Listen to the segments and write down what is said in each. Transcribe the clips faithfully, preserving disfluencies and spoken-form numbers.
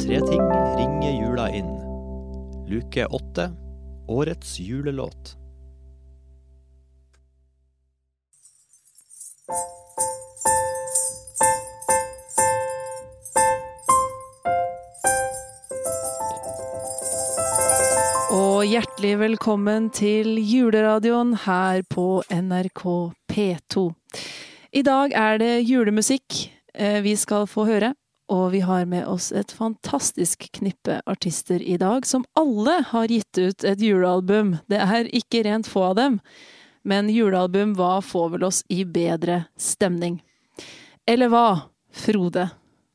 Tre ting ringer jula inn. Luke åtte, årets julelåt. Og hjertelig velkommen til juleradioen her på N R K P to. I dag er det julemusikk vi skal få høre, og vi har med oss et fantastisk knippe artister i dag, som alle har gitt ut et julealbum. Det er ikke rent få av dem, men julealbum, hva får vel oss i bedre stemning? Eller hva, Frode?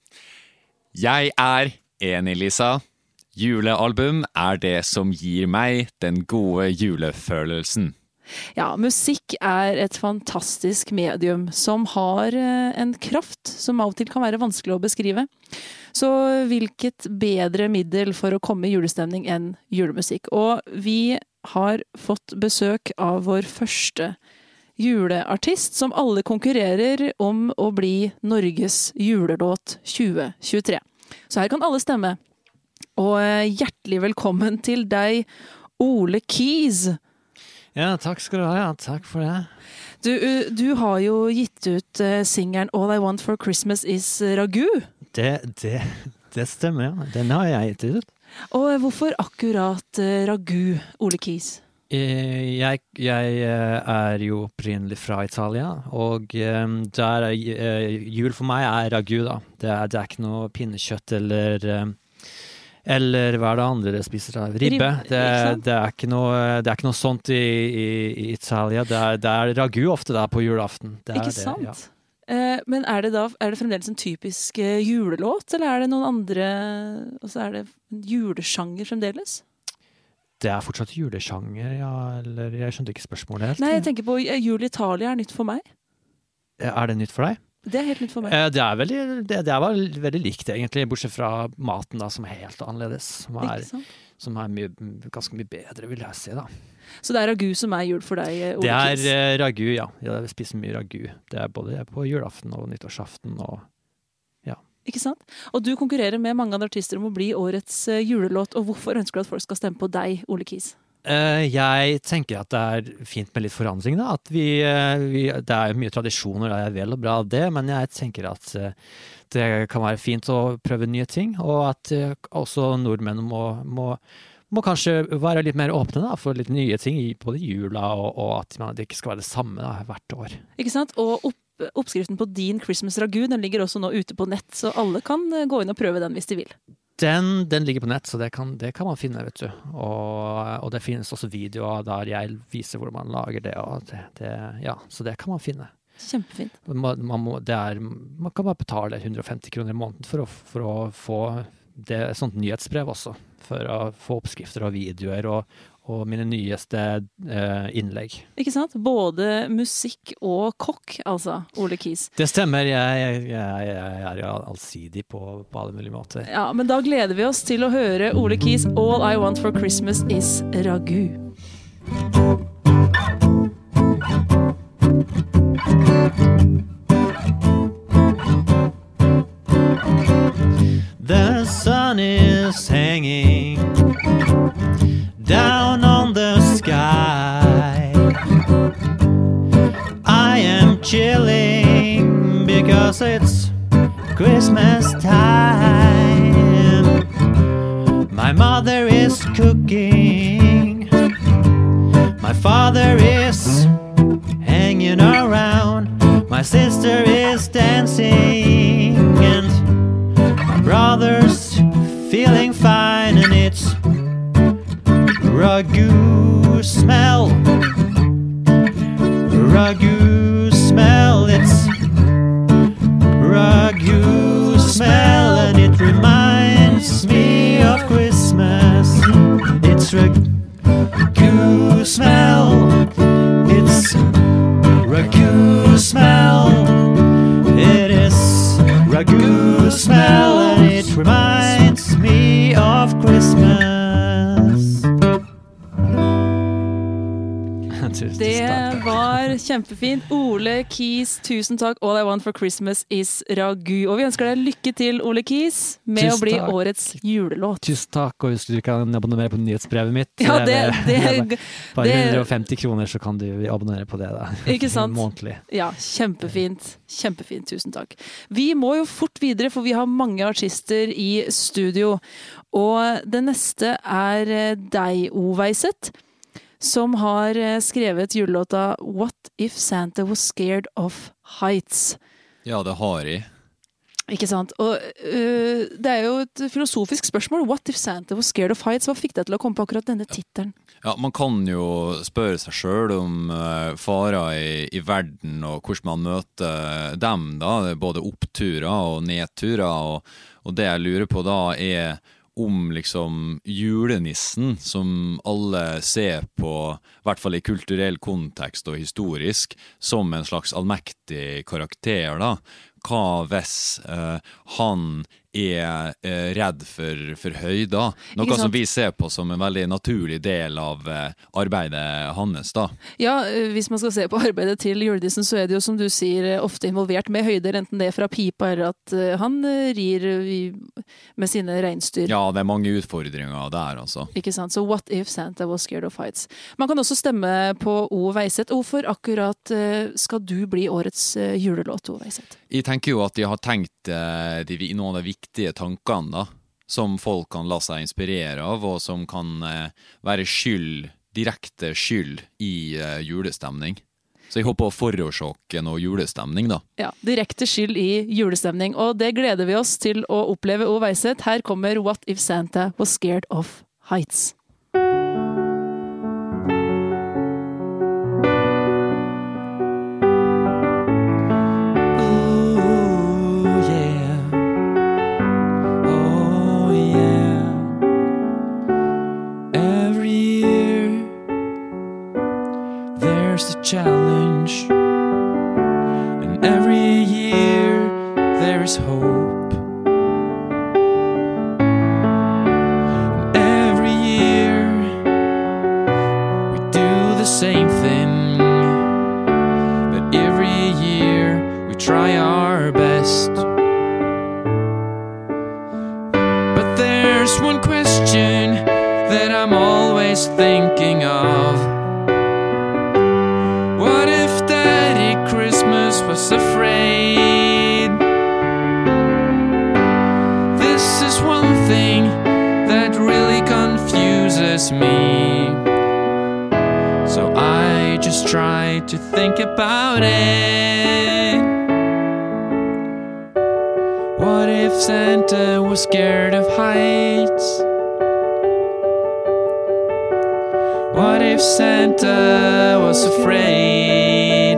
Jeg er enig, Lisa. Julealbum er det som gir meg den gode julefølelsen. Ja, musikk er et fantastisk medium som har en kraft som av og til kan være vanskelig å beskrive. Så hvilket bedre middel for å komme i julestemning enn julemusikk? Og vi har fått besøk av vår første juleartist som alle konkurrerer om å bli Norges julelåt tjue tjuetre. Så her kan alle stemme. Og hjertelig velkommen til deg, Ole Keys. Ja, takk skal du ha. Ja, takk for det. Du, du har jo gitt ut uh, singeren All I Want for Christmas is Ragu. Det, det, det stemmer, ja. Den har jeg gitt ut. Og hvorfor akkurat uh, Ragu, Ole Keys? Jeg, jeg er jo opprinnelig fra Italia, og um, der, uh, jul for meg er ragu, da. Det er, det er ikke noe pinnekjøtt eller... Um, Eller hva er det andre det spiser av? Ribbe. Det, det, er ikke noe, det er ikke noe sånt i, i, i Italia. Det er, det er ragu ofte da på julaften. Det ikke er sant? Det, ja. eh, men er det da er det fremdeles en typisk uh, julelåt, eller er det noen andre, altså er det en julesjanger fremdeles? Det er fortsatt julesjanger, ja, eller jeg skjønte ikke spørsmålet helt. Nei, jeg tenker på uh, jul i Italia er nytt for meg. Er det nytt for deg? Det er helt nytt for meg. Det er veldig, det, det er veldig likt egentlig, bortsett fra maten da, som er helt annerledes, som er, som er mye, ganske mye bedre, vil jeg si da. Så det er ragu som er jul for deg, Ole Keys? Det er uh, ragu, ja. Jeg spiser mye ragu. Det er både på julaften og nyttårsaften og ja. Ikke sant? Og du konkurrerer med mange andre artister om å bli årets uh, julelåt, og hvorfor ønsker du at folk skal stemme på deg, Ole Keys? Uh, jeg tenker at det er fint med litt forandring da, at vi, uh, vi, det er mye tradisjoner, det er vel og bra det, men jeg tenker at uh, det kan være fint å prøve nye ting, og at uh, også nordmenn må, må, må kanskje være litt mer åpne da, for litt nye ting i både jula, og, og at man, det ikke skal være det samme da, hvert år. Ikke sant? Og opp, oppskriften på din Christmas ragu, den ligger også nå ute på nett, så alle kan uh, gå inn og prøve den hvis de vil. Den, den ligger på nett, så det kan, det kan man finne, vet du. Og, og det finnes også videoer der jeg viser hvordan man lager det, og det, det ja, så det kan man finne. Kjempefint. Man, man, må, det er, man kan bare betale hundre og femti kroner i måneden for å, for å få det, et sånt nyhetsbrev også, for å få oppskrifter og videoer og, og mine nyeste eh, innlegg. Ikke sant? Både musikk og kokk, altså, Ole Keys. Det stemmer, jeg, jeg, jeg, jeg er jo allsidig på, på alle mulige måter. Ja, men da gleder vi oss til å høre Ole Keys All I Want for Christmas is Ragu. The sun is hanging down on the sky. I am chilling because it's Christmas time. My mother is cooking. My father is hanging around. My sister is dancing and my brother's feeling fine, and it's ragu smell, ragu smell, it's ragu smell, and it reminds me of Christmas. It's ragu smell, it's ragu smell, it is ragu smell, and it reminds me of Christmas. Det var kjempefint. Ole Kies, tusen takk. All I want for Christmas is ragu. Og vi ønsker deg lykke til, Ole Kies, med Tusen å bli takk. årets julelåt. Tusen takk, og hvis du kan abonnere på nyhetsbrevet mitt, Ja, det, det, det, bare det- hundre og femti kroner, så kan du abonnere på det da. Ikke sant? Månedlig. Ja, kjempefint. Kjempefint, tusen takk. Vi må jo fort videre, for vi har mange artister i studio. Og det neste er eh, deg, Oveiset, som har eh, skrevet julelåta What If Santa Was Scared of Heights. Ja, det har jeg. Ikke sant? Og øh, det er jo et filosofisk spørsmål. What if Santa was scared of heights? Hva fikk deg til å komme på akkurat denne tittelen? Ja, man kan jo spørre seg selv om uh, farer i, i verden og hvordan man møter dem da, det er både oppturer og nedturer, og, og det jeg lurer på da er om liksom julenissen som alle ser på, i hvert fall i kulturell kontekst og historisk, som en slags allmektig karakter da. Hva hvis uh, han er uh, redd for, for høyda? Noe Ikke sant? som vi ser på som en veldig naturlig del av uh, arbeidet hans da. Ja, øh, hvis man skal se på arbeidet til julenissen, så er det jo som du sier ofte involvert med høyder, enten det er fra pipa eller at øh, han øh, rir øh, i, med sine reinsdyr. Ja, det er mange utfordringer der altså. Ikke sant? Så what if Santa was scared of heights? Man kan også stemme på O. Weiset. Hvorfor akkurat øh, skal du bli årets øh, julelåt, O. Weiset? Jeg tenker jo at jeg har tenkt uh, de, noen av de viktige tankene da, som folk kan la seg inspirere av, og som kan uh, være skyld, direkte skyld i uh, julestemning. Så jeg håper å forårsake noe julestemning da. Ja, direkte skyld i julestemning, og det gleder vi oss til å oppleve, O. Weiset. Her kommer What If Santa Was Scared of Heights. Oh yeah, oh yeah. Every year there's a challenge, and every year there is hope. And every year we do the same thing, but every year we try our best. But there's one question that I'm always thinking of. What if Daddy Christmas was afraid? This is one thing that really confuses me, so I just try to think about it. What if Santa was scared of heights? What if Santa was afraid?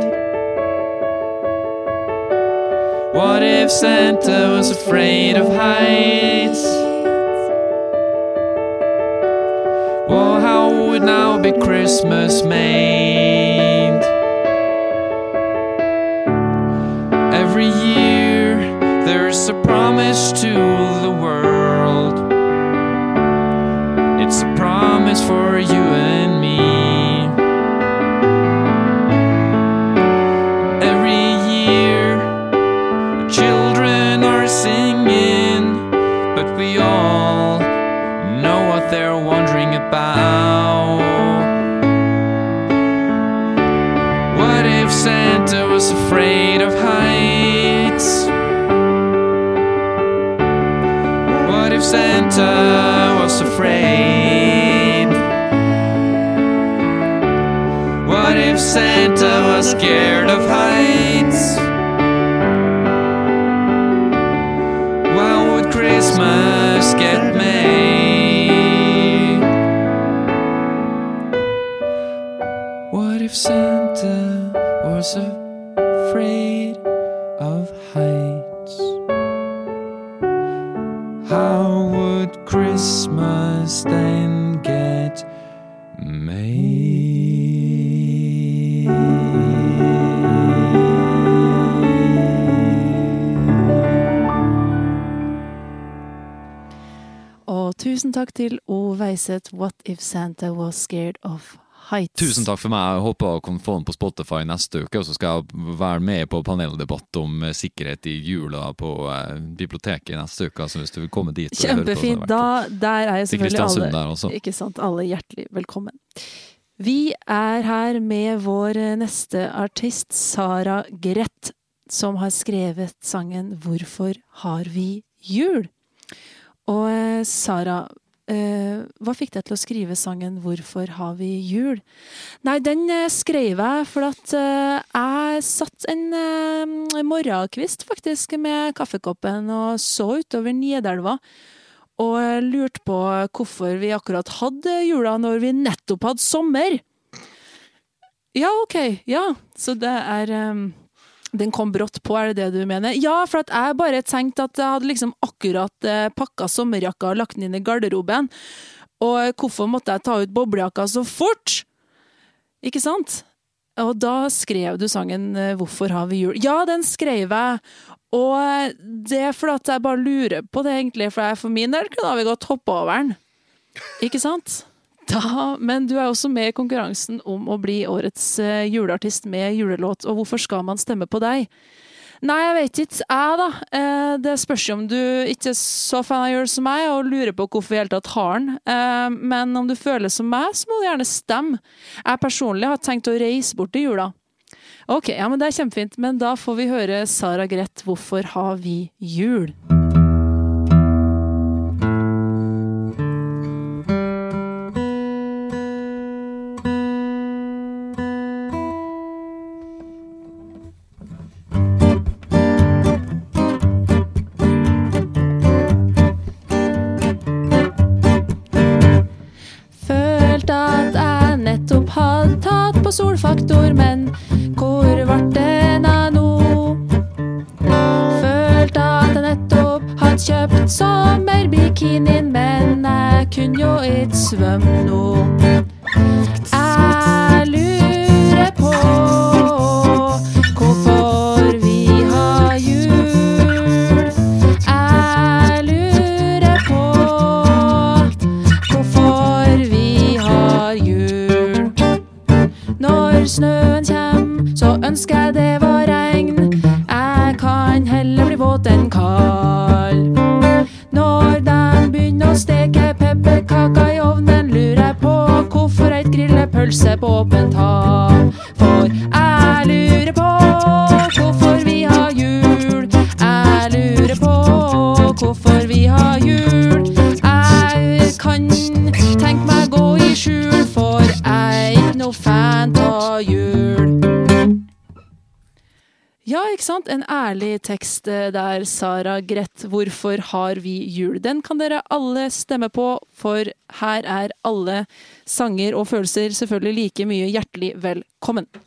What if Santa was afraid of heights? Well, how would now be Christmas made? Every year there's a promise to the world. It's a promise for you and me. Every year children are singing, but we all know what they're wondering about. What if Santa was afraid of heights? What if Santa was afraid? What if Santa was scared of heights? How would Christmas get made? What if Santa was afraid of heights? How would Christmas then get Og tusen takk til O. Weiset, What If Santa Was Scared of Heights. Tusen takk for meg. Jeg håper å kunne få den på Spotify neste uke, og så skal jeg være med på paneldebatt om eh, sikkerhet i jula på eh, biblioteket neste uke, så hvis du vil komme dit og høre på det. Kjempefint. Da, der er jeg selvfølgelig alle, der også. ikke sant, alle hjertelig velkommen. Vi er her med vår neste artist, Sara Grett, som har skrevet sangen «Hvorfor har vi jul?» Og eh, Sara, eh, hva fikk deg til å skrive sangen «Hvorfor har vi jul?» Nei, den eh, skrev jeg for at eh, jeg satt en eh, morgenkvist faktisk med kaffekoppen og så utover Nidelva og lurte på hvorfor vi akkurat hadde jula når vi nettopp hadde sommer. Ja, ok, ja, så det er... Eh, Den kom brått på, er det det du mener? Ja, for at jeg bare tenkte at jeg hadde liksom akkurat eh, pakket sommerjakka og lagt den inn i garderoben. Og hvorfor måtte jeg ta ut boblejakka så fort? Ikke sant? Og da skrev du sangen «Hvorfor har vi jul?» Ja, den skrev jeg. Og det er fordi at jeg bare lurer på det egentlig, for jeg for min del kunne vi godt hoppe over den. Ikke sant? Da, men du er også med i konkurransen om å bli årets uh, juleartist med julelåt, og hvorfor skal man stemme på deg? Nei, jeg vet ikke, jeg da. Uh, det spørs om du ikke er så fan av jul som meg, og lurer på hvorfor vi helt tatt har den. Uh, men om du føler som meg, så må du gjerne stemme. Jeg personlig har tenkt å reise bort til jula. Ok, ja, men det er kjempefint, men da får vi høre Sara Grett, «Hvorfor har vi jul?» På solfaktor, men hvor ble den av nå? Følte at jeg nettopp hadde kjøpt sommerbikinien, men jeg kunne jo ikke svømme nå. Jeg lurer på hvorfor vi har jul. Jeg lurer på hvorfor vi har jul. Når snøen kjem, så ønsker jeg det var regn. Jeg kan heller bli våt enn kald. Når den begynner å steke pepperkaka i ovnen, lurer jeg på hvorfor et grillepølse på åpent hav. For jeg lurer på hvorfor vi har jul. Jeg lurer på hvorfor vi har jul. Jeg kan tenke meg gå i skjul, for jeg er ikke noe fan av jul. Ja, ikke sant? En ærlig tekst der, Sara Grett. «Hvorfor har vi jul?» Den kan dere alle stemme på, for her er alle sanger og følelser selvfølgelig like mye hjertelig velkommen.